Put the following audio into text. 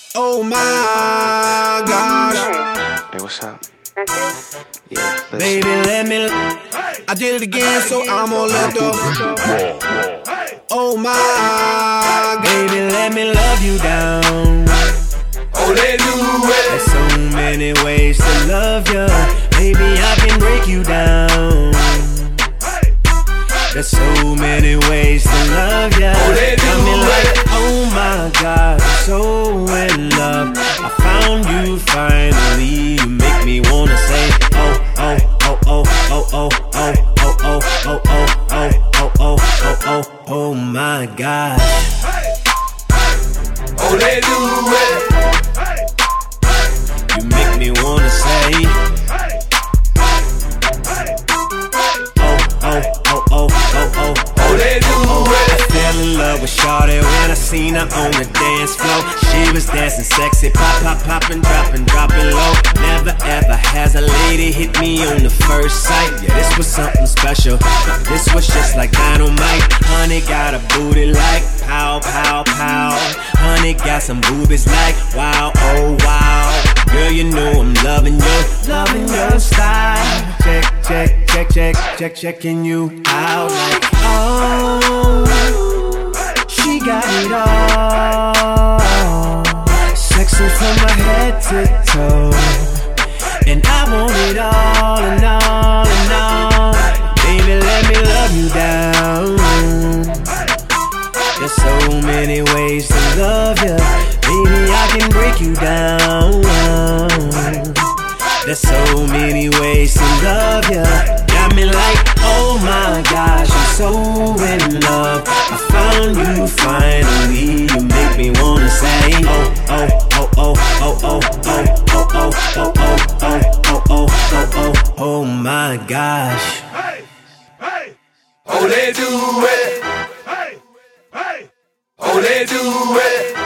Oh my gosh. Hey, what's up? Yeah, baby, let me. I did it again, so I'm gonna let go. Oh my God. Baby, let me love you down. Oh, they do it. There's so many ways to love you. Baby, I can break you down. There's so many ways to love you. Oh, they do Got me like, it. oh my God, I'm so in love. I found you finally. You make me wanna say, oh, oh, oh, oh, oh, oh, oh, oh, oh, oh, oh, oh, oh, oh, oh, oh, oh my God. Oh, they do it. You make me wanna say, oh, oh, oh, oh, oh, oh, Oh, they do I it. fell in love with Shawty when I seen her on the dance floor. She was dancing sexy, pop, pop, poppin', dropping low. Never ever has a lady hit me on the first sight. Yeah, this was something special. This was just like dynamite. Honey got a booty like pow, pow, pow. Honey got some boobies like wow, oh wow. Girl, you know I'm loving your style. Checking you out like, oh, she got it all. Sexy from my head to toe. And I want it all and all and all. Baby, let me love you down. There's so many ways to love you. Baby, I can break you down. There's so many ways to love you. Got me like, oh my gosh, I'm so in love. I found you finally. You make me wanna say, oh, oh, oh, oh, oh, oh, oh, oh, oh, oh, oh, oh, oh, oh, oh, oh my gosh. Oh, they do it. Oh, they do it.